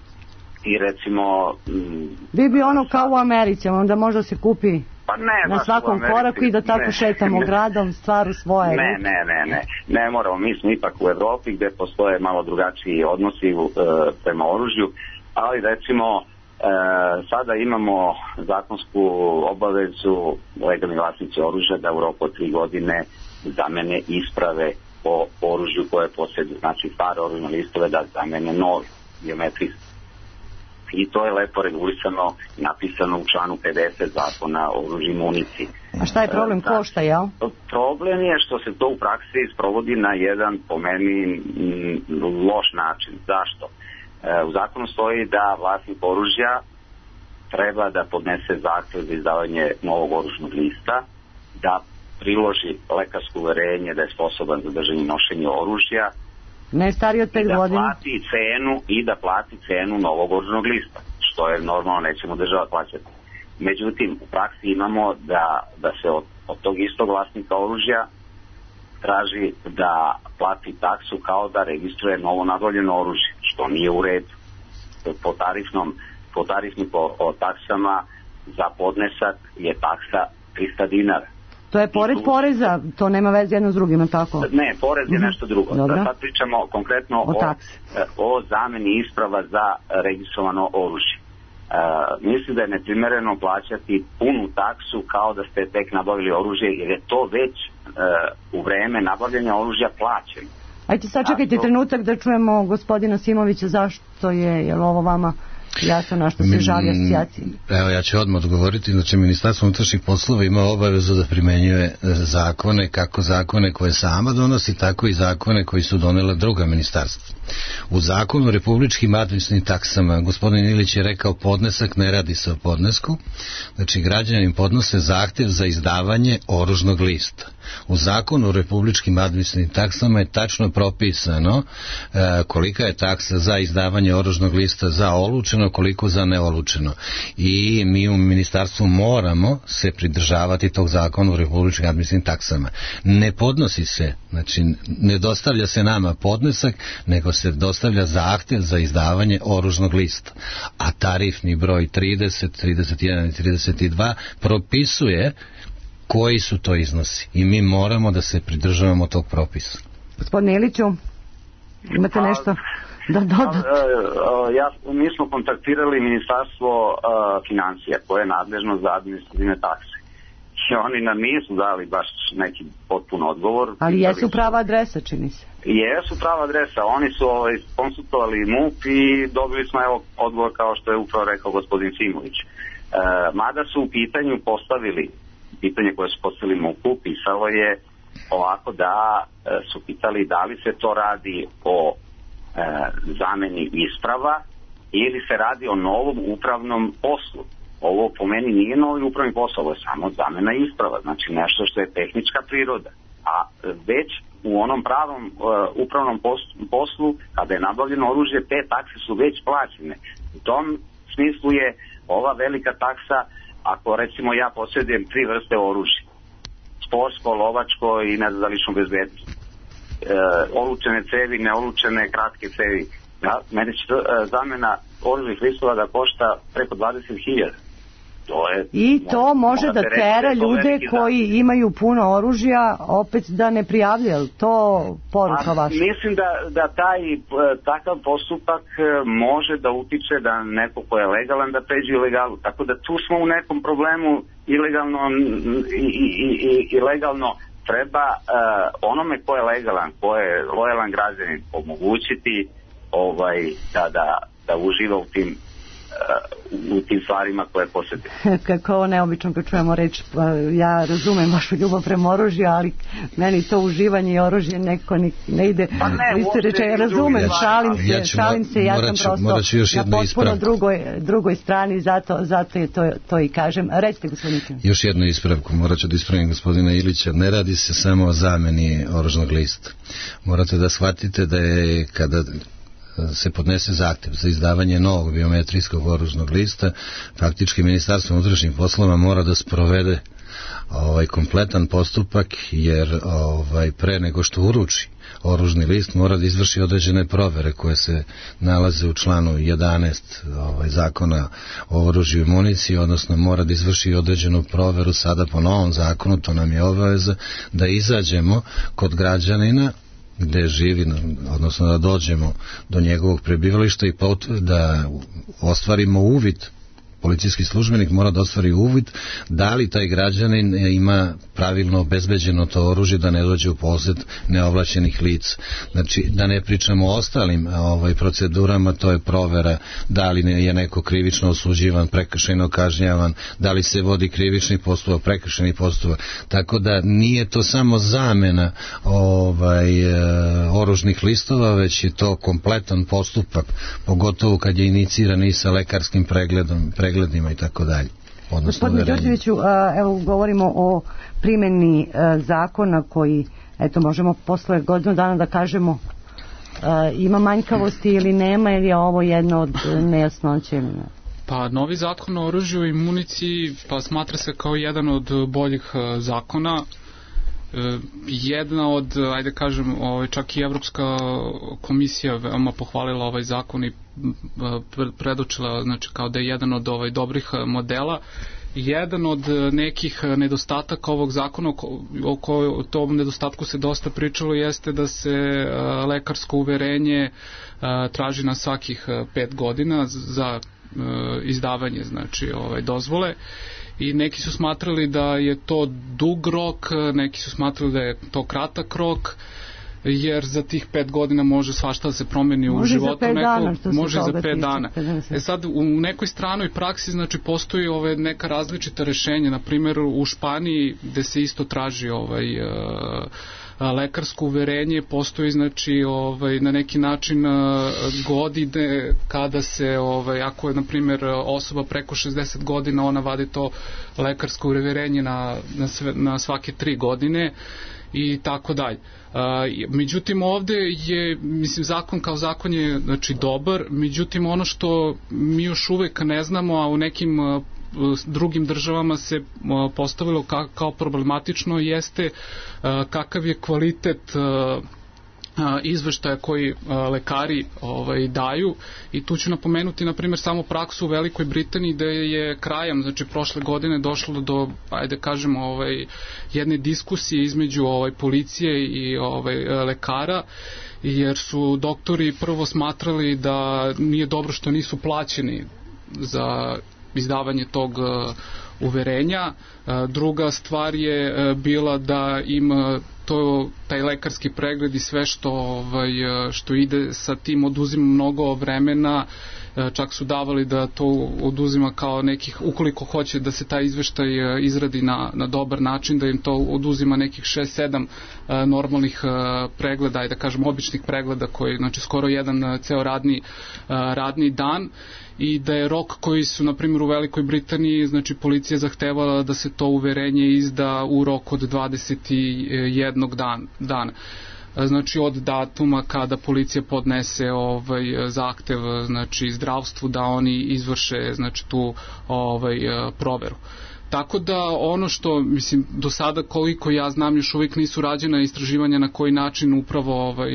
i recimo... Um, bi bi ono kao u Americi, onda možda se kupi pa ne, na svakom koraku i da tako ne, šetamo ne, gradom, stvar u svoje. Ne, ne, ne, ne, ne moramo, mi smo ipak u Evropi gde postoje malo drugačiji odnosi uh, prema oružju, ali recimo E, sada imamo zakonsku obavezu legalni vlasnici oružja da u roku od tri godine zamene isprave o oružju koje posjeduju, znači stare oružne listove da zamene novi biometrijski. I to je lepo regulisano, napisano u članu pedeset zakona o oružju i municiji. A šta je problem? Da, košta, jel? Problem je što se to u praksi sprovodi na jedan, po meni, loš način. Zašto? U zakonu stoji da vlasnik oružja treba da podnese zahtjev za izdavanje novog oružnog lista, da priloži lekarsko uverenje da je sposoban za držanje i nošenje oružja, ne stariji od pet da godina, plati cenu i da plati cenu novog oružnog lista, što je normalno, nećemo država plaćati. Međutim, u praksi imamo da, da se od, od tog istog vlasnika oružja traži da plati taksu kao da registruje novo nabavljeno oružje, što nije u redu. Po tarifnom, po tarifnim po, po taksama za podnesak je taksa trista dinara. To je pored tu, poreza, to nema veze jedno s drugim, tako? Ne, porez je nešto drugo. Dobro. Sad pričamo konkretno o, o, o zameni isprava za registrovano oružje. Uh, mislim da je neprimereno plaćati punu taksu kao da ste tek nabavili oružje, jer je to već uh, u vreme nabavljanja oružja plaćeno. Ajde sad čekajte trenutak da čujemo gospodina Simovića zašto je, je li ovo vama jasno na što se žali asocijacija. Evo, ja ću odmah odgovoriti. Znači, Ministarstvo unutrašnjih poslova ima obavezu da primenjuje zakone, kako zakone koje sama donosi, tako i zakone koji su donela druga ministarstva. U zakonu o republičkim administrativnim taksama gospodin Ilić je rekao podnesak, ne radi se o podnesku. Znači, građanin podnose zahtjev za izdavanje oružnog lista. U zakonu o republičkim administrativnim taksama je tačno propisano e, kolika je taksa za izdavanje oružnog lista za olučeno, koliko za neolučeno. I mi u ministarstvu moramo se pridržavati tog zakona o republičkim administrativnim taksama. Ne podnosi se, znači ne dostavlja se nama podnesak, nego se dostavlja zahtjev za izdavanje oružnog lista. A tarifni broj trideset, trideset jedan i trideset dva propisuje koji su to iznosi i mi moramo da se pridržavamo tog propisa. Gospodine Iliću, imate nešto? Da, da, da. Ja, mi smo kontaktirali Ministarstvo uh, financija koje je nadležno za administrativne takse. I oni nam nisu dali baš neki potpun odgovor. Ali jesu prava adresa, čini se. Jesu prava adresa. Oni su ovaj, konsultovali M U P i dobili smo evo odgovor kao što je upravo rekao gospodin Simović. Uh, mada su u pitanju postavili pitanje koje su postavili M U P-u, pisalo je ovako da e, su pitali da li se to radi o e, zameni isprava ili se radi o novom upravnom poslu. Ovo po meni nije novi upravni posao, ovo je samo zamena isprava, znači nešto što je tehnička priroda. A već u onom pravom e, upravnom poslu, kada je nabavljeno oružje, te takse su već plaćene. U tom smislu je ova velika taksa, ako recimo ja posjedujem tri vrste oružja, sportsko, lovačko i ne znam za ličnu bezbednost, e, olučene cevi, neolučene kratke cevi, ja, mene će to, e, zamena oružnih listova da košta preko dvadeset hiljada. To je, I to može da tera ljude koji imaju puno oružja opet da ne prijavljaju. To poruka vaša? Mislim da, da taj takav postupak može da utiče da neko ko je legalan da pređe ilegalu. Tako da tu smo u nekom problemu ilegalno i, i, i, i legalno treba uh, onome ko je legalan, ko je lojalan građanin omogućiti ovaj, da, da, da uživa u tim u tim stvarima koje posjeti. Kako neobično kad čujemo reč, ja razumem vašu ljubav prema oružju, ali meni to uživanje i oružje neko ne ide. Pa ne, vi ste reče, ja razumem, šalim se, ja ću, šalim se, ja sam ću, prosto na potpuno drugoj, drugoj strani, zato, zato je to, to i kažem. Recite, gospodine. Još jednu ispravku, morat ću da ispravim gospodina Ilića, ne radi se samo o zameni oružnog lista. Morate da shvatite da je kada se podnese zahtjev za izdavanje novog biometrijskog oružnog lista, faktički Ministarstvo unutrašnjih poslova mora da sprovede ovaj kompletan postupak, jer ovaj pre nego što uruči oružni list mora da izvrši određene provere koje se nalaze u članu jedanaest ovaj zakona o oružju i municiji, odnosno mora da izvrši određenu proveru sada po novom zakonu, to nam je obaveza da izađemo kod građanina gde živi, odnosno da dođemo do njegovog prebivališta i da ostvarimo uvid. Policijski službenik mora da ostvari uvid da li taj građanin ima pravilno obezbeđeno to oružje, da ne dođe u posjed neovlašćenih lica. Znači, da ne pričamo o ostalim ovaj, procedurama, to je provera da li je neko krivično osuđivan, prekršajno kažnjavan, da li se vodi krivični postupak, prekršajni postupak. Tako da nije to samo zamena ovaj, e, oružnih listova, već je to kompletan postupak, pogotovo kad je iniciran i sa lekarskim pregledom, pregledom gledima i tako dalje. Gospodine Đorđeviću, evo govorimo o primjeni zakona koji, eto možemo posle godinu dana da kažemo ima manjkavosti ili nema, ili je ovo jedno od nejasnoće? Pa novi zakon o oružju i municiji pa smatra se kao jedan od boljih zakona. Jedna od, ajde kažem, ovaj, čak i Evropska komisija veoma pohvalila ovaj zakon i predočila, znači, kao da je jedan od ovaj, dobrih modela. Jedan od nekih nedostataka ovog zakona, o kojoj tom nedostatku se dosta pričalo, jeste da se lekarsko uverenje traži na svakih pet godina za izdavanje, znači, ovaj, dozvole. I neki su smatrali da je to dug rok, neki su smatrali da je to kratak rok. jer za tih pet godina može svašta da se promeni u može životu. Za neko, dana, može za pet dana. E sad, u nekoj stranoj praksi, znači, postoji ove neka različita rešenja, na primjer u Španiji, gde se isto traži ovaj uh, lekarsko uverenje, postoji, znači, ovaj, na neki način uh, godine kada se, ovaj, ako je, na primjer, osoba preko šezdeset godina, ona vadi to lekarsko uverenje na, na, sve, na svake tri godine i tako dalje. Međutim, ovde je, mislim, zakon kao zakon je, znači, dobar, međutim, ono što mi još uvek ne znamo, a u nekim drugim državama se postavilo ka, kao problematično, jeste kakav je kvalitet izveštaja koji lekari ovaj, daju, i tu ću napomenuti, na primjer, samo praksu u Velikoj Britaniji, da je krajem, znači, prošle godine došlo do, ajde kažemo, ovaj, jedne diskusije između ovaj, policije i ovaj, lekara, jer su doktori prvo smatrali da nije dobro što nisu plaćeni za izdavanje tog uverenja. Druga stvar je bila da im to, taj lekarski pregled i sve što, ovaj, što ide sa tim oduzima mnogo vremena, čak su davali da to oduzima kao nekih, ukoliko hoće da se taj izveštaj izradi na, na dobar način, da im to oduzima nekih šest sedam normalnih pregleda, i da kažem običnih pregleda, koji, znači, skoro jedan ceo radni, radni dan, i da je rok koji su, na primjer, u Velikoj Britaniji, znači, policija zahtevala da se to uverenje izda u roku od dvadeset jednog dan, dana. Znači, od datuma kada policija podnese ovaj zahtev, znači, zdravstvu da oni izvrše, znači, tu ovaj proveru. Tako da ono što, mislim, do sada koliko ja znam još uvijek nisu rađena istraživanja na koji način upravo ovaj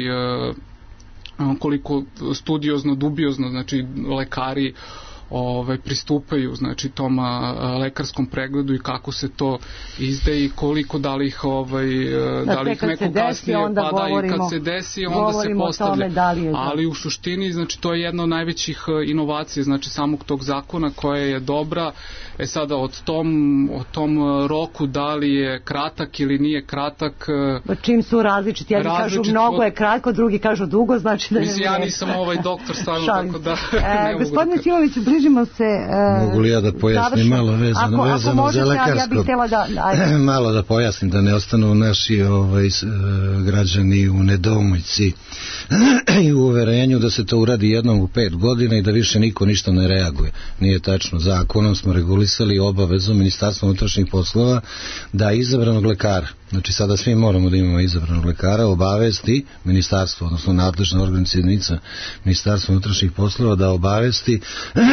koliko studiozno, dubiozno, znači, lekari ovaj pristupaju, znači, tom a, lekarskom pregledu i kako se to izdaje i koliko da li ih ovaj da, da li ih neko kasnije pa da, i kad se desi onda se postavlja, da ali u suštini, znači, to je jedna od najvećih inovacija, znači, samog tog zakona, koja je dobra. E sada, od tom, od tom roku, da li je kratak ili nije kratak, čim su različiti, jedni kažu mnogo je kratko, drugi kažu dugo, znači da mislim, ja nisam ovaj doktor stvarno, tako da e, gospodine da Simović, bližimo se e, mogu li ja da pojasnim završen. malo vezano, ako, vezano ako za lekarsko, ja da, da, malo da pojasnim, da ne ostanu naši ovaj, građani u nedoumici i u uverenju da se to uradi jednom u pet godina i da više niko ništa ne reaguje. Nije tačno. Zakonom smo regulisali obavezu Ministarstva unutrašnjih poslova da izabranog lekara, znači sada svi moramo da imamo izabranog lekara, obavesti ministarstvo, odnosno nadležna organizacija Ministarstva unutrašnjih poslova da obavesti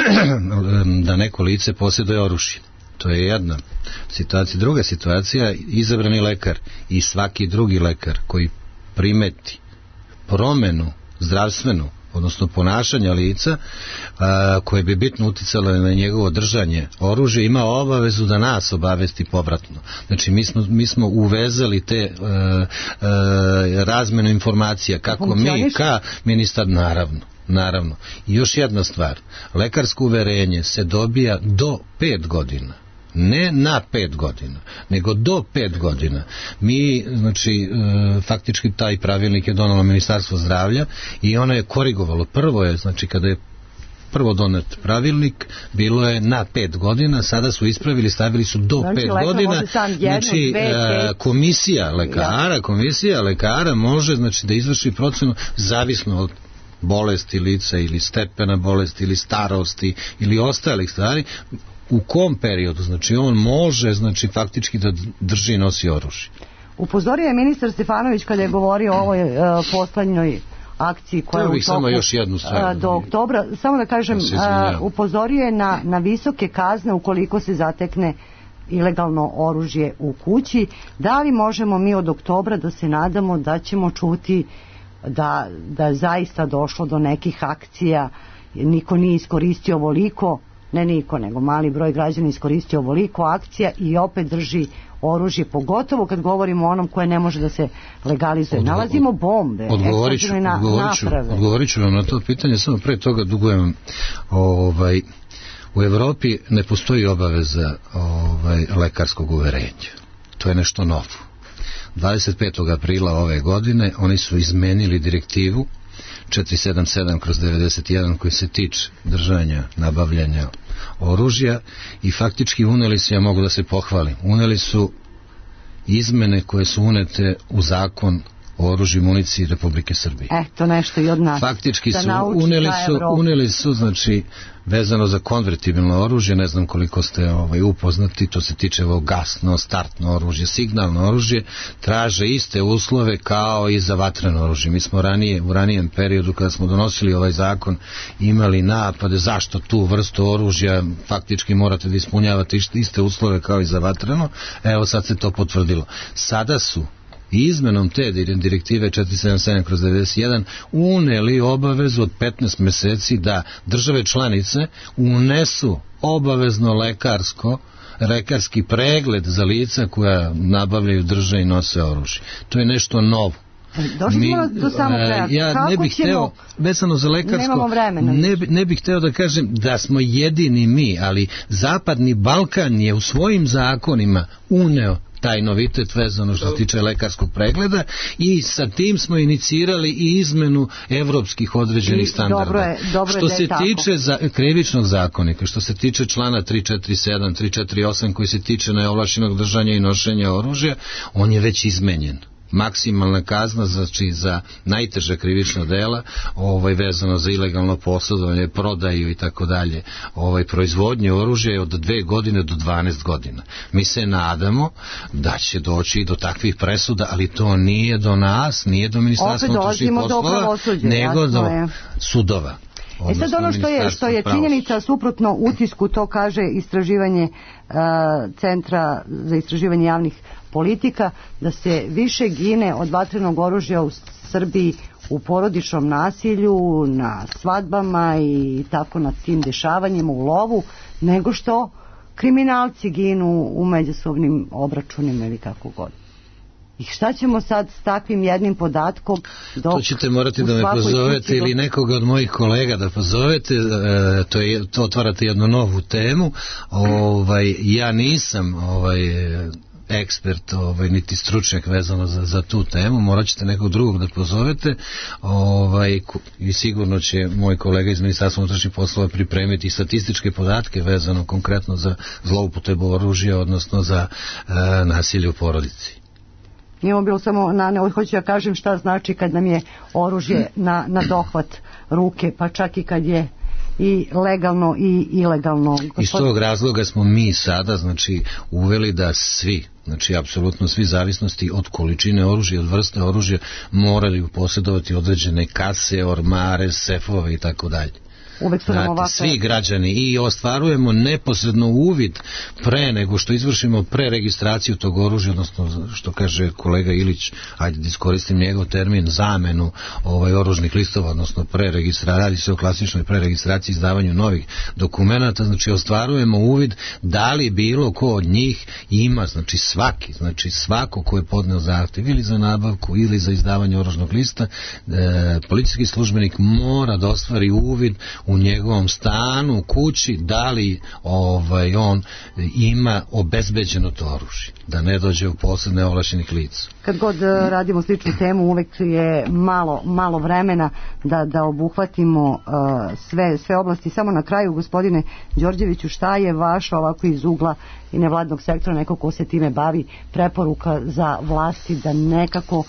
da neko lice posjeduje oružje. To je jedna situacija. Druga situacija, izabrani lekar i svaki drugi lekar koji primeti promenu zdravstvenu, odnosno ponašanja lica a, koje bi bitno uticalo na njegovo držanje oružja, ima obavezu da nas obavesti povratno. Znači, mi smo, mi smo uvezali te a, a, razmenu informacija, kako mi, ka ministar, naravno. Naravno. I još jedna stvar, lekarsko uverenje se dobija do pet godina. Ne na pet godina, nego do pet godina. Mi, znači, e, faktički taj pravilnik je donalo Ministarstvo zdravlja i ono je korigovalo. Prvo je, znači, kada je prvo donet pravilnik, bilo je na pet godina, sada su ispravili, stavili su do znači, pet godina. Znači, dve, e, komisija lekara, komisija lekara može, znači, da izvrši procenu zavisno od bolesti lica ili stepena bolesti ili starosti ili ostalih stvari, u kom periodu, znači, on može, znači, faktički da drži i nosi oružje. Upozorio je ministar Stefanović kada je govorio o ovoj uh, poslednjoj akciji koja je u toku samo još jednu stvar, uh, do oktobra, samo da kažem, uh, upozorio je na, na visoke kazne ukoliko se zatekne ilegalno oružje u kući. Da li možemo mi od oktobra da se nadamo da ćemo čuti da, da zaista došlo do nekih akcija, niko nije iskoristio ovoliko, ne niko, nego mali broj građana iskoristio ovoliko akcija i opet drži oružje, pogotovo kad govorimo o onom koje ne može da se legalizuje. Odgo, Nalazimo bombe, odgovorit ću, na, odgovorit, ću, odgovorit ću vam na to pitanje, samo pre toga dugujem, ovaj, u Evropi ne postoji obaveza ovaj, lekarskog uverenja. To je nešto novo. dvadeset petog aprila ove godine oni su izmenili direktivu četiristo sedamdeset sedam kroz devedeset jedan koji se tiče držanja, nabavljanja oružja i faktički uneli su, ja mogu da se pohvalim, uneli su izmene koje su unete u zakon o oružju i municiji Republike Srbije. Eto nešto i od nas. Faktički su uneli su, uneli su, znači, vezano za konvertibilno oružje, ne znam koliko ste ovaj, upoznati, to se tiče ovo gasno, startno oružje, signalno oružje, traže iste uslove kao i za vatreno oružje. Mi smo ranije, u ranijem periodu kada smo donosili ovaj zakon imali napade zašto tu vrstu oružja faktički morate da ispunjavate iste uslove kao i za vatreno, evo sad se to potvrdilo. Sada su i izmenom te direktive četiristo sedamdeset sedam kroz devedeset jedan uneli obavezu od petnaest meseci da države članice unesu obavezno lekarsko lekarski pregled za lica koja nabavljaju, drže i nose oružje. To je nešto novo. Došli smo do samog kraja. Ja Kako ne bih ćemo... hteo, vezano za lekarsko, ne, ne bih hteo da kažem da smo jedini mi, ali Zapadni Balkan je u svojim zakonima uneo taj novitet vezano što se tiče lekarskog pregleda i sa tim smo inicirali i izmenu evropskih određenih standarda. Dobro je, dobro što je se tako. tiče za, krivičnog zakonika, što se tiče člana tristo četrdeset sedam, tristo četrdeset osam koji se tiče neovlašćenog držanja i nošenja oružja, on je već izmenjen. Maksimalna kazna znači za najteža krivična dela ovaj vezano za ilegalno posjedovanje, prodaju i tako dalje, ovaj proizvodnje oružja je od dve godine do dvanaest godina. Mi se nadamo da će doći do takvih presuda, ali to nije do nas, nije do Ministarstva unutrašnjih poslova, nego do sudova. E sad ono što je, što je činjenica suprotno utisku, to kaže istraživanje uh, Centra za istraživanje javnih politika, da se više gine od vatrenog oružja u Srbiji u porodičnom nasilju, na svadbama i tako na tim dešavanjima u lovu, nego što kriminalci ginu u međusobnim obračunima ili kako god. I šta ćemo sad s takvim jednim podatkom? Dok to ćete morati da me pozovete ili nekoga od mojih kolega da pozovete, e, to, je, to otvarate jednu novu temu. Ovaj, ja nisam ovaj, ekspert, ovaj, niti stručnjak vezano za, za tu temu, morat ćete nekog drugog da pozovete ovaj, i sigurno će moj kolega iz Ministarstva unutrašnjih poslova pripremiti statističke podatke vezano konkretno za zloupotrebu oružja, odnosno za e, nasilje u porodici. Nije bilo samo, na, ne, hoću ja kažem šta znači kad nam je oružje na, na dohvat ruke, pa čak i kad je i legalno i ilegalno. Iz tog razloga smo mi sada znači uveli da svi, znači apsolutno svi zavisnosti od količine oružja, od vrste oružja moraju posjedovati određene kase, ormare, sefove i tako dalje. Uvek su nam ovakve... Svi građani i ostvarujemo neposredno uvid pre nego što izvršimo preregistraciju tog oružja, odnosno što kaže kolega Ilić, ajde da iskoristim njegov termin, zamenu ovaj, oružnih listova, odnosno preregistraciju, radi se o klasičnoj preregistraciji, izdavanju novih dokumenata, znači ostvarujemo uvid da li bilo ko od njih ima, znači svaki, znači svako ko je podneo zahtev ili za nabavku ili za izdavanje oružnog lista, e, policijski službenik mora da ostvari uvid u njegovom stanu, kući, da li ovaj, on ima obezbeđeno to oružje, da ne dođe u posjed neovlašćenih lica. Kad god radimo sličnu temu, uvek je malo, malo vremena da, da obuhvatimo uh, sve, sve oblasti. Samo na kraju, gospodine Đorđeviću, šta je vaša ovako iz ugla i nevladnog sektora, neko ko se time bavi, preporuka za vlasti da nekako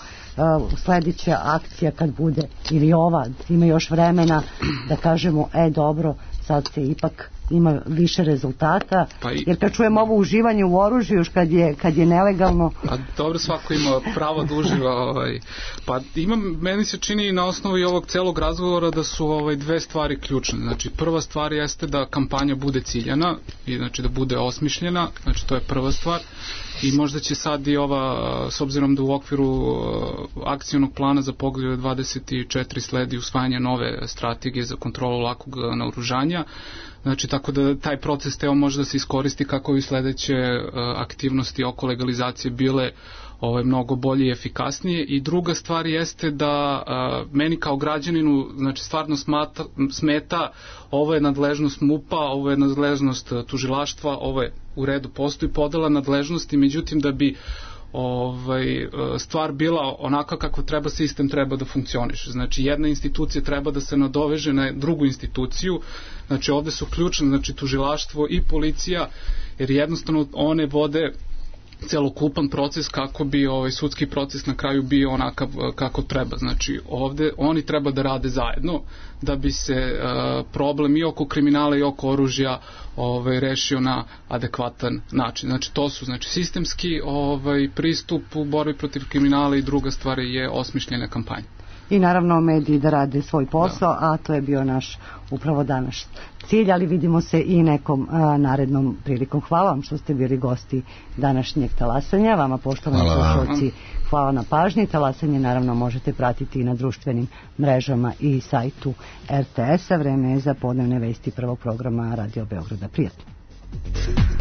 sljedeća akcija kad bude ili ova, ima još vremena da kažemo, e dobro, sad se ipak ima više rezultata, pa i... jer kad čujemo ovo uživanje u oružju, još kad je, kad je nelegalno... Pa dobro, svako ima pravo da uživa, ovaj, pa ima, meni se čini na osnovi ovog celog razgovora da su ovaj, dve stvari ključne. Znači, prva stvar jeste da kampanja bude ciljana i znači da bude osmišljena, znači to je prva stvar. I možda će sad i ova, s obzirom da u okviru akcionog plana za Poglavlje dvadeset četiri sledi usvajanje nove strategije za kontrolu lakog naoružanja, znači tako da taj proces teo može da se iskoristi kako bi sledeće aktivnosti oko legalizacije bile ovaj, mnogo bolje i efikasnije. I druga stvar jeste da a, meni kao građaninu znači stvarno smata, smeta ovo je nadležnost MUP-a, ovo je nadležnost tužilaštva, ovo je u redu, postoji podela nadležnosti, međutim da bi ovaj, stvar bila onaka kako treba, sistem treba da funkcioniše. Znači jedna institucija treba da se nadoveže na drugu instituciju, znači ovde su ključne, znači tužilaštvo i policija, jer jednostavno one vode celokupan proces kako bi ovaj sudski proces na kraju bio onakav kako treba. Znači ovde oni treba da rade zajedno da bi se uh, problem i oko kriminala i oko oružja ovaj rešio na adekvatan način. Znači to su znači sistemski ovaj pristup u borbi protiv kriminala i druga stvar je osmišljena kampanja. I naravno mediji da rade svoj posao, da. A to je bio naš upravo danas cilj, ali vidimo se i nekom a, narednom prilikom. Hvala vam što ste bili gosti današnjeg talasanja. Vama, poštovani slušalci, hvala na pažnji. Talasanje naravno možete pratiti i na društvenim mrežama i sajtu er te es a. Vreme je za podnevne vesti prvog programa Radio Beograda. Prijatno.